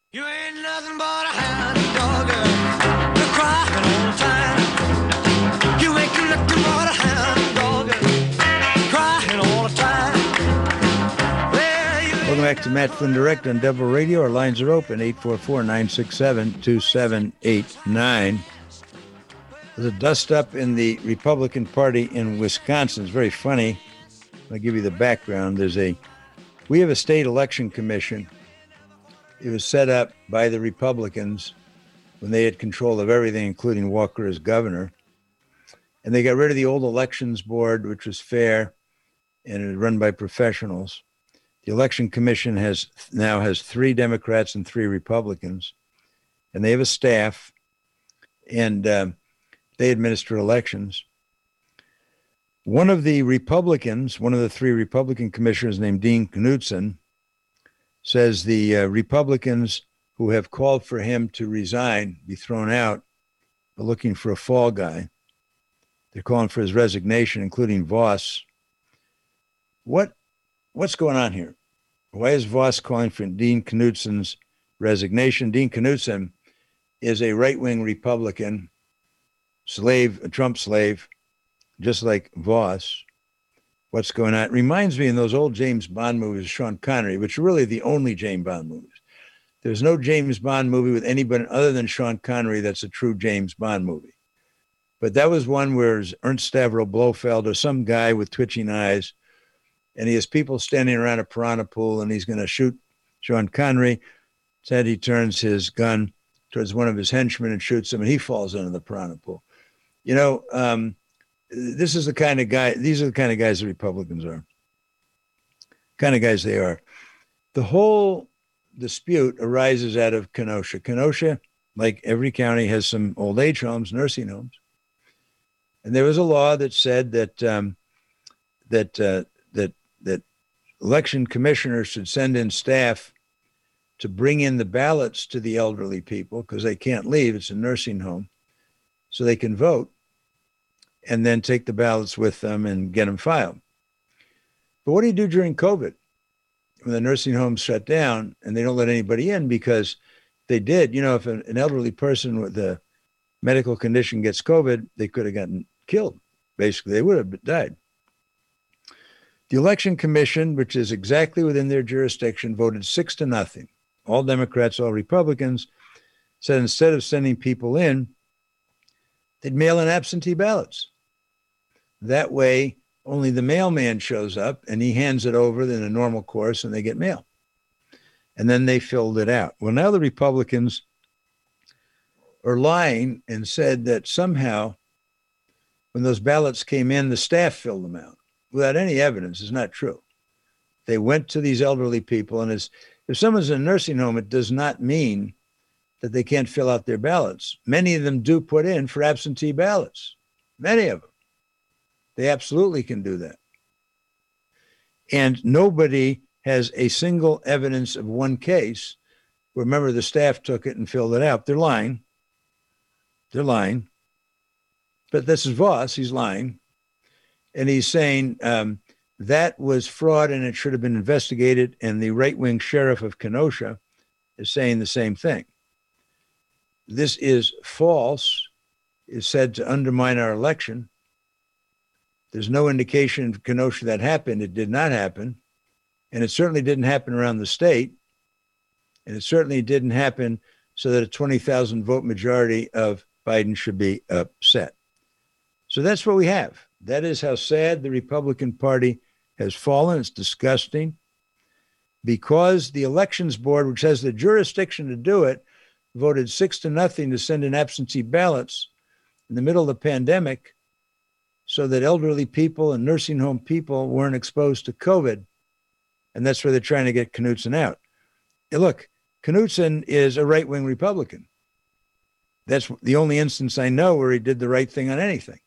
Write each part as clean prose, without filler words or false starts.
You ain't nothing but a hound dog. You're crying all the time. You ain't nothing but a hound dog. Crying all the time. Welcome back to Matt Flynn Direct on Devil Radio. Our lines are open, 844-967-2789. There's a dust-up in the Republican Party in Wisconsin. It's very funny. I'll give you the background. We have a state election commission. It was set up by the Republicans when they had control of everything, including Walker as governor. And they got rid of the old elections board, which was fair, and it was run by professionals. The election commission now has 3 Democrats and 3 Republicans, and they have a staff, and they administer elections. One of the 3 Republican commissioners named Dean Knudsen says the Republicans who have called for him to resign, be thrown out, are looking for a fall guy. They're calling for his resignation, including Voss. What's going on here? Why is Voss calling for Dean Knudsen's resignation? Dean Knudsen is a right-wing Republican, a Trump slave, just like Voss. What's going on? It reminds me in those old James Bond movies, Sean Connery, which are really the only James Bond movies. There's no James Bond movie with anybody other than Sean Connery that's a true James Bond movie. But that was one where Ernst Stavro Blofeld or some guy with twitching eyes, and he has people standing around a piranha pool, and he's going to shoot Sean Connery. Instead, he turns his gun towards one of his henchmen and shoots him, and he falls into the piranha pool. You know, these are the kind of guys the Republicans are. Kind of guys they are. The whole dispute arises out of Kenosha. Kenosha, like every county, has some old age homes, nursing homes. And there was a law that said that election commissioners should send in staff to bring in the ballots to the elderly people because they can't leave. It's a nursing home. So they can vote and then take the ballots with them and get them filed. But what do you do during COVID when the nursing homes shut down and they don't let anybody in? Because they did, if an elderly person with a medical condition gets COVID, they could have gotten killed. Basically, they would have died. The Election Commission, which is exactly within their jurisdiction, voted 6-0. All Democrats, all Republicans, said instead of sending people in, they'd mail in absentee ballots. That way, only the mailman shows up and he hands it over in a normal course and they get mail. And then they filled it out. Well, now the Republicans are lying and said that somehow when those ballots came in, the staff filled them out without any evidence. It's not true. They went to these elderly people, and if someone's in a nursing home, it does not mean that they can't fill out their ballots. Many of them do put in for absentee ballots. Many of them. They absolutely can do that. And nobody has a single evidence of one case where, remember, the staff took it and filled it out. They're lying. They're lying. But this is Voss. He's lying. And he's saying that was fraud and it should have been investigated. And the right-wing sheriff of Kenosha is saying the same thing. This is false, is said to undermine our election. There's no indication in Kenosha that happened. It did not happen. And it certainly didn't happen around the state. And it certainly didn't happen so that a 20,000 vote majority of Biden should be upset. So that's what we have. That is how sad the Republican Party has fallen. It's disgusting because the elections board, which has the jurisdiction to do it, voted 6-0 to send in absentee ballots in the middle of the pandemic so that elderly people and nursing home people weren't exposed to COVID. And that's where they're trying to get Knudsen out. Look, Knudsen is a right-wing Republican. That's the only instance I know where he did the right thing on anything.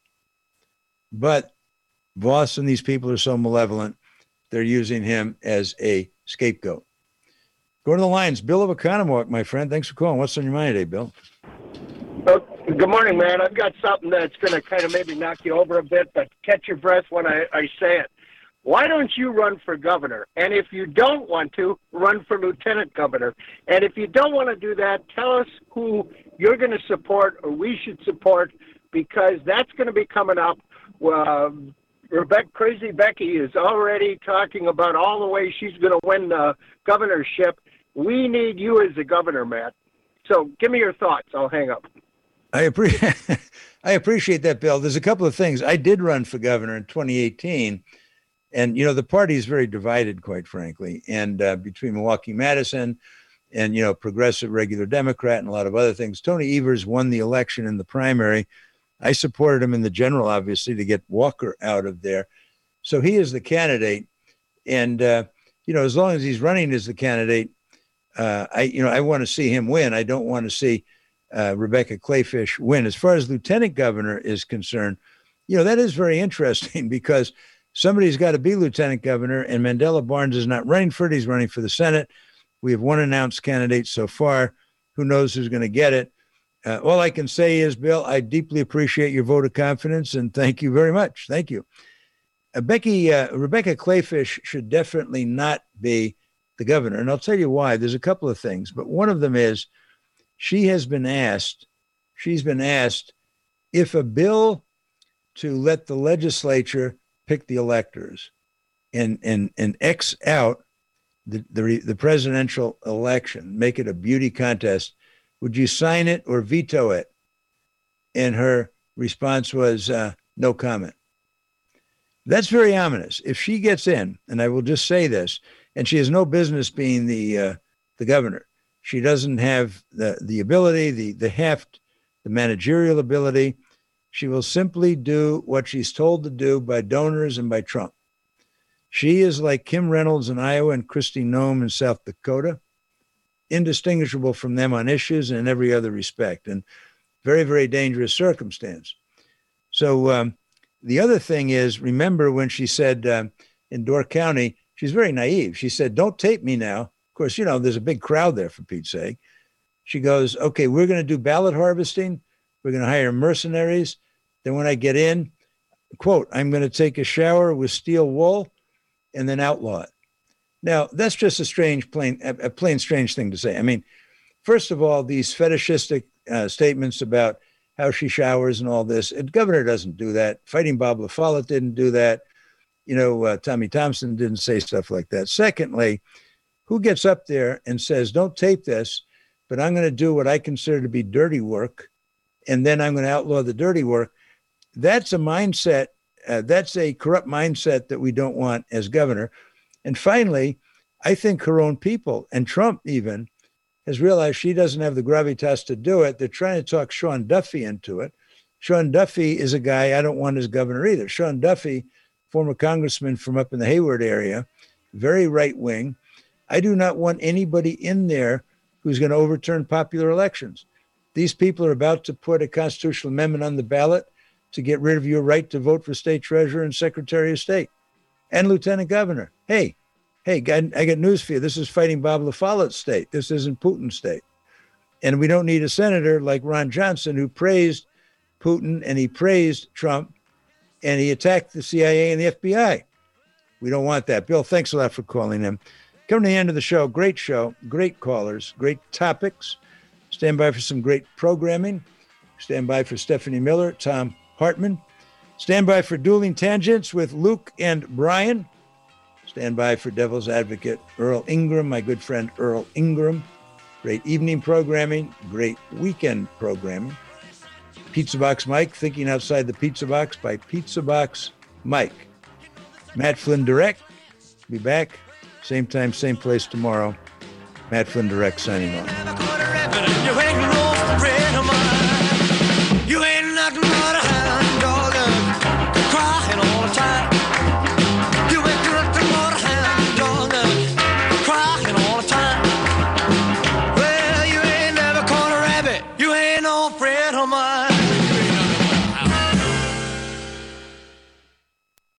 But Voss and these people are so malevolent, they're using him as a scapegoat. Go to the lines. Bill of Economowoc, my friend. Thanks for calling. What's on your mind today, Bill? Good morning, man. I've got something that's going to kind of maybe knock you over a bit, but catch your breath when I say it. why don't you run for governor? And if you don't want to, run for lieutenant governor. And if you don't want to do that, tell us who you're going to support or we should support, because that's going to be coming up. Crazy Becky is already talking about all the ways she's going to win the governorship. We need you as the governor, Matt. So give me your thoughts. I'll hang up. I appreciate that, Bill. There's a couple of things. I did run for governor in 2018. And, the party is very divided, quite frankly. And between Milwaukee Madison and, progressive regular Democrat and a lot of other things, Tony Evers won the election in the primary. I supported him in the general, obviously, to get Walker out of there. So he is the candidate. And, as long as he's running as the candidate, I want to see him win. I don't want to see Rebecca Kleefisch win. As far as lieutenant governor is concerned, that is very interesting because somebody's got to be lieutenant governor, and Mandela Barnes is not running for it. He's running for the Senate. We have one announced candidate so far. Who knows who's going to get it? All I can say is, Bill, I deeply appreciate your vote of confidence, and thank you very much. Thank you. Rebecca Kleefisch should definitely not be the governor, and I'll tell you why. There's a couple of things, but one of them is she's been asked if a bill to let the legislature pick the electors and X out the presidential election, make it a beauty contest, would you sign it or veto it? And her response was no comment. That's very ominous. If she gets in, and I will just say this, and she has no business being the governor. She doesn't have the ability, the heft, the managerial ability. She will simply do what she's told to do by donors and by Trump. She is like Kim Reynolds in Iowa and Kristi Noem in South Dakota, indistinguishable from them on issues and in every other respect, and very, very dangerous circumstance. So the other thing is, remember when she said in Door County, she's very naive. She said, don't tape me now. Of course, there's a big crowd there, for Pete's sake. She goes, okay, we're going to do ballot harvesting. We're going to hire mercenaries. Then when I get in, quote, I'm going to take a shower with steel wool and then outlaw it. Now, that's just a plain strange thing to say. I mean, first of all, these fetishistic statements about how she showers and all this, the governor doesn't do that. Fighting Bob LaFollette didn't do that. Tommy Thompson didn't say stuff like that. Secondly, who gets up there and says, don't tape this, but I'm going to do what I consider to be dirty work, and then I'm going to outlaw the dirty work? That's a mindset. That's a corrupt mindset that we don't want as governor. And finally, I think her own people, and Trump even, has realized she doesn't have the gravitas to do it. They're trying to talk Sean Duffy into it. Sean Duffy is a guy I don't want as governor either. Sean Duffy, former congressman from up in the Hayward area, very right wing. I do not want anybody in there who's going to overturn popular elections. These people are about to put a constitutional amendment on the ballot to get rid of your right to vote for state treasurer and secretary of state and lieutenant governor. Hey, I got news for you. This is Fighting Bob LaFollette state. This isn't Putin state. And we don't need a senator like Ron Johnson who praised Putin and he praised Trump and he attacked the CIA and the FBI. We don't want that. Bill, thanks a lot for calling in. Coming to the end of the show, great callers, great topics. Stand by for some great programming. Stand by for Stephanie Miller, Tom Hartman. Stand by for Dueling Tangents with Luke and Brian. Stand by for Devil's Advocate, Earl Ingram, my good friend Earl Ingram. Great evening programming, great weekend programming. Pizza Box Mike, Thinking Outside the Pizza Box by Pizza Box Mike. Matt Flynn Direct, be back. Same time, same place tomorrow. Matt Flynn Direct signing off.